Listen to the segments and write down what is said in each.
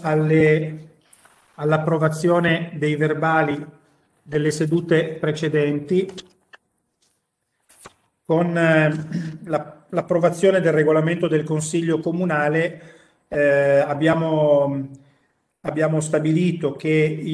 all'approvazione dei verbali delle sedute precedenti. Con l'approvazione del regolamento del Consiglio Comunale abbiamo stabilito che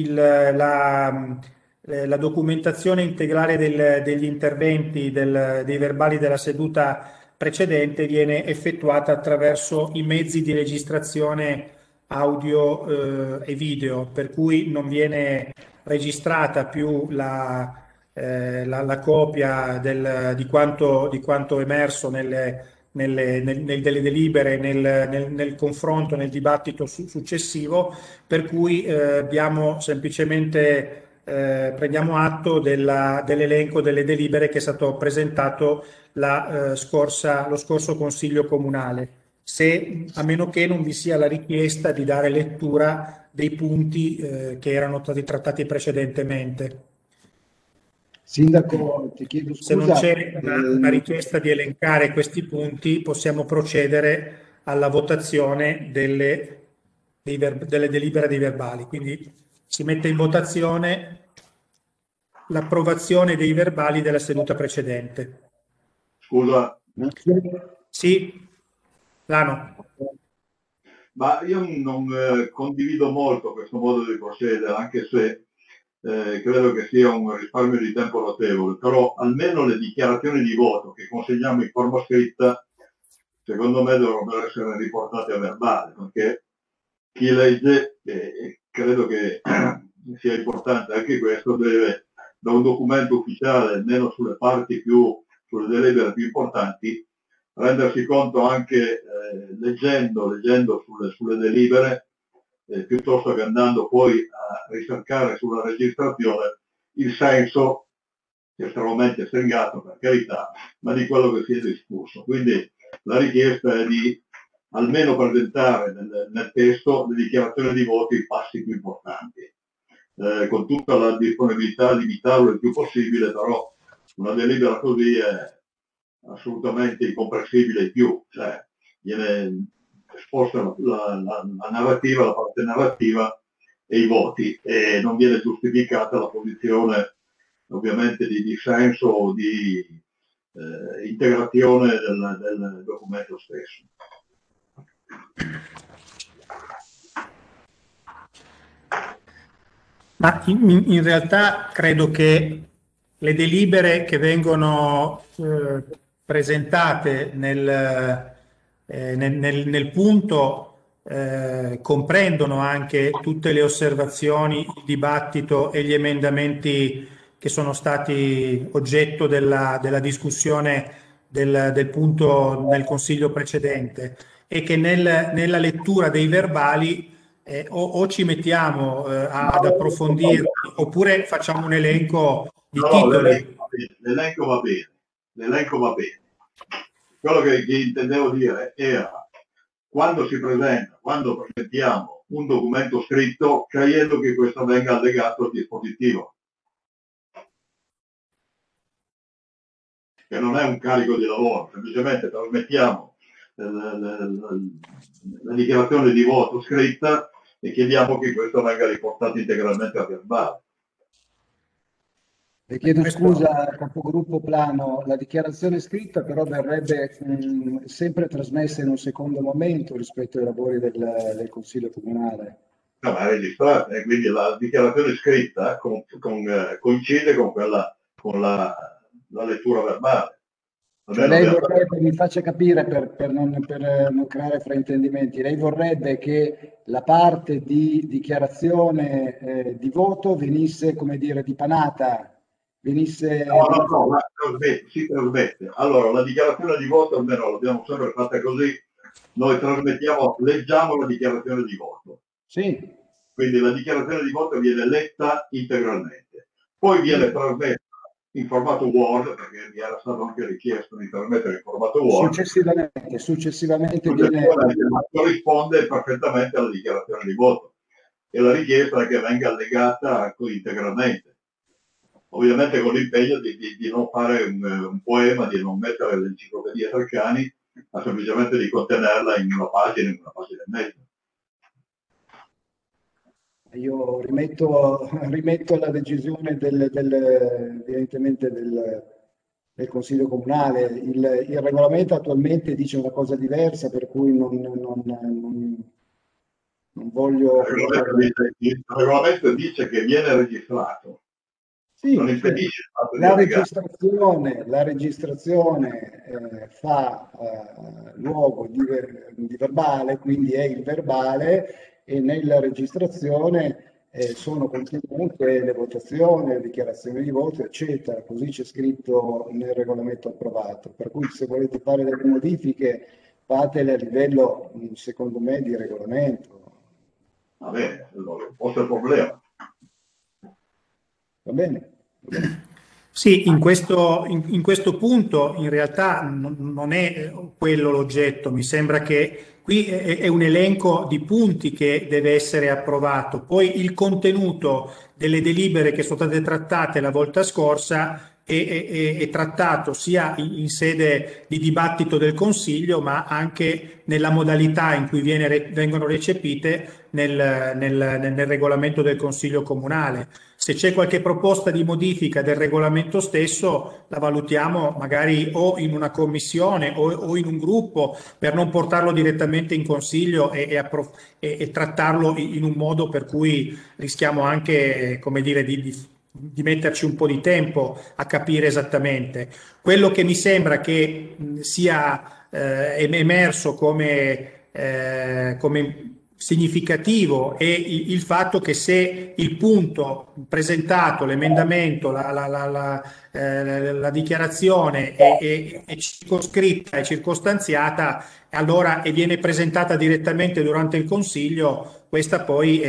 la documentazione integrale degli interventi dei verbali della seduta precedente viene effettuata attraverso i mezzi di registrazione audio e video, per cui non viene registrata più la copia di quanto emerso delle delibere nel confronto, nel dibattito successivo, per cui abbiamo semplicemente prendiamo atto dell'elenco delle delibere che è stato presentato lo scorso Consiglio Comunale, a meno che non vi sia la richiesta di dare lettura dei punti che erano stati trattati precedentemente. Sindaco, ti chiedo scusa. Se non c'è una richiesta di elencare questi punti, possiamo procedere alla votazione delle delibere dei verbali. Quindi si mette in votazione l'approvazione dei verbali della seduta precedente. Scusa. Sì, Lano. Ma io non condivido molto questo modo di procedere, anche se credo che sia un risparmio di tempo notevole, però almeno le dichiarazioni di voto che consegniamo in forma scritta, secondo me dovrebbero essere riportate a verbale, perché chi legge, credo che sia importante anche questo, deve da un documento ufficiale, almeno sulle sulle delibere più importanti, rendersi conto anche leggendo sulle delibere, piuttosto che andando poi a ricercare sulla registrazione il senso estremamente stringato, per carità, ma di quello che si è discusso. Quindi la richiesta è di almeno presentare nel testo le dichiarazioni di voto, i passi più importanti, con tutta la disponibilità a limitarlo il più possibile, però una delibera così è assolutamente incomprensibile di più, cioè viene esposta la narrativa, la parte narrativa e i voti, e non viene giustificata la posizione ovviamente di dissenso o di integrazione del documento stesso. Ma in realtà credo che le delibere che vengono presentate nel punto comprendono anche tutte le osservazioni, il dibattito e gli emendamenti che sono stati oggetto della discussione del punto nel Consiglio precedente, e che nella lettura dei verbali o ci mettiamo ad approfondire oppure facciamo un elenco di titoli. L'elenco va bene, l'elenco va bene. Quello che intendevo dire era quando presentiamo un documento scritto, credendo che questo venga allegato al dispositivo, che non è un carico di lavoro, semplicemente trasmettiamo la dichiarazione di voto scritta e chiediamo che questo venga riportato integralmente a verbale. Le chiedo scusa, capogruppo Plano, la dichiarazione scritta però verrebbe sempre trasmessa in un secondo momento rispetto ai lavori del Consiglio Comunale. No, ma è registrata, e quindi la dichiarazione scritta coincide con la lettura verbale. Cioè lei vorrebbe, mi faccia capire per non creare fraintendimenti, lei vorrebbe che la parte di dichiarazione di voto venisse, come dire, dipanata? No, si trasmette. Allora, la dichiarazione di voto almeno l'abbiamo sempre fatta così, noi leggiamo la dichiarazione di voto. Sì. Quindi la dichiarazione di voto viene letta integralmente, poi viene trasmessa in formato Word, perché mi era stato anche richiesto di trasmettere in formato Word. Successivamente corrisponde perfettamente alla dichiarazione di voto, e la richiesta è che venga allegata integralmente. Ovviamente con l'impegno di non fare un poema, di non mettere l'enciclopedia Treccani, ma semplicemente di contenerla in una pagina e mezza. Io rimetto alla decisione evidentemente del Consiglio Comunale. Il regolamento attualmente dice una cosa diversa, per cui non voglio... Il regolamento dice che viene registrato, non Sì, sì. impedisce il fatto di La allegare. registrazione fa luogo di verbale, quindi è il verbale, e nella registrazione sono contenute le votazioni, le dichiarazioni di voto, eccetera. Così c'è scritto nel regolamento approvato. Per cui se volete fare delle modifiche, fatele a livello, secondo me, di regolamento. Va bene, allora, posto il problema. Va bene? Va bene. Sì, in questo punto in realtà non è quello l'oggetto, mi sembra che qui è un elenco di punti che deve essere approvato, poi il contenuto delle delibere che sono state trattate la volta scorsa è trattato sia in sede di dibattito del Consiglio, ma anche nella modalità in cui vengono recepite nel regolamento del Consiglio Comunale. Se c'è qualche proposta di modifica del regolamento stesso, la valutiamo magari o in una commissione o in un gruppo per non portarlo direttamente in consiglio e trattarlo in un modo per cui rischiamo anche, come dire, di metterci un po' di tempo a capire esattamente. Quello che mi sembra che sia emerso come significativo è il fatto che se il punto presentato, l'emendamento, la dichiarazione è circoscritta, è circostanziata, allora e viene presentata direttamente durante il Consiglio, questa poi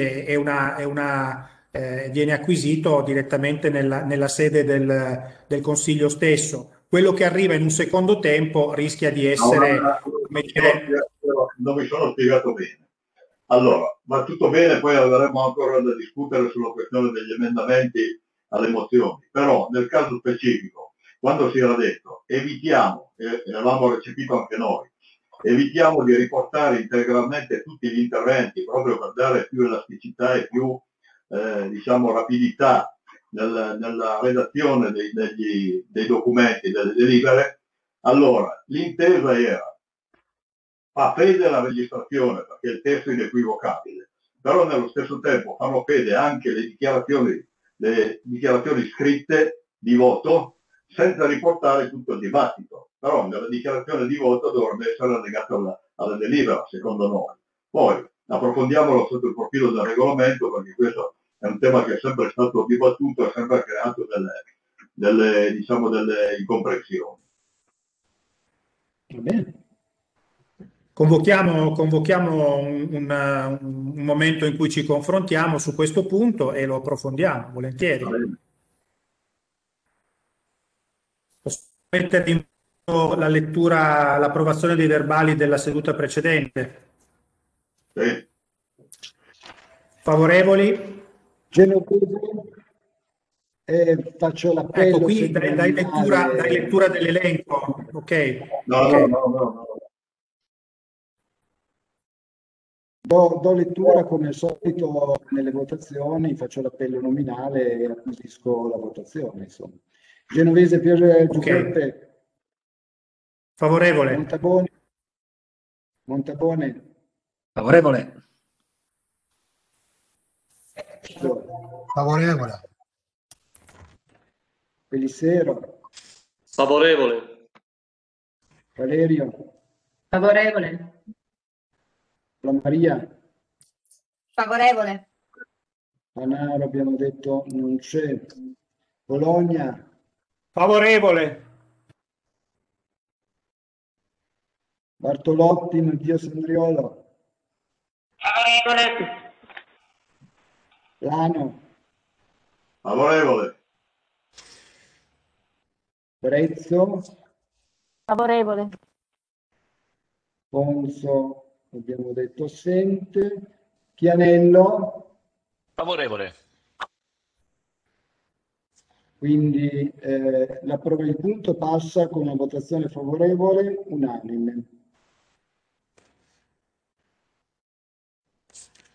viene acquisito direttamente nella sede del Consiglio stesso. Quello che arriva in un secondo tempo rischia di essere, come dire, Non mi sono spiegato bene. Allora, va tutto bene, poi avremo ancora da discutere sulla questione degli emendamenti alle mozioni, però nel caso specifico, quando si era detto evitiamo, e avevamo recepito anche noi, evitiamo di riportare integralmente tutti gli interventi proprio per dare più elasticità e più diciamo rapidità nella redazione dei documenti, delle delibere, allora l'intesa era fa fede alla registrazione perché il testo è inequivocabile, però nello stesso tempo fanno fede anche le dichiarazioni scritte di voto senza riportare tutto il dibattito, però nella dichiarazione di voto dovrebbe essere allegato alla delibera, secondo noi. Poi approfondiamolo sotto il profilo del regolamento, perché questo è un tema che è sempre stato dibattuto e ha sempre creato delle incomprensioni. Va bene. Convochiamo un momento in cui ci confrontiamo su questo punto e lo approfondiamo volentieri. Posso mettere in voto la lettura, l'approvazione dei verbali della seduta precedente? Sì. Favorevoli? Genovese, faccio l'appello. Ecco, qui dai lettura dell'elenco. Ok. No, Okay. no. Do lettura come al solito nelle votazioni, faccio l'appello nominale e acquisisco la votazione. Insomma. Genovese Pier Giuseppe. Okay. Favorevole. Montabone. Favorevole. Favorevole. Pelissero. Favorevole. Valerio. Favorevole. La Maria. Favorevole. Panaro abbiamo detto non c'è. Bologna. Favorevole. Bartolotti, Mattia Sandriolo. Favorevole. Lano. Favorevole. Brezzo. Favorevole. Ponzo abbiamo detto assente. Chianello. Favorevole. Quindi il punto passa con una votazione favorevole unanime.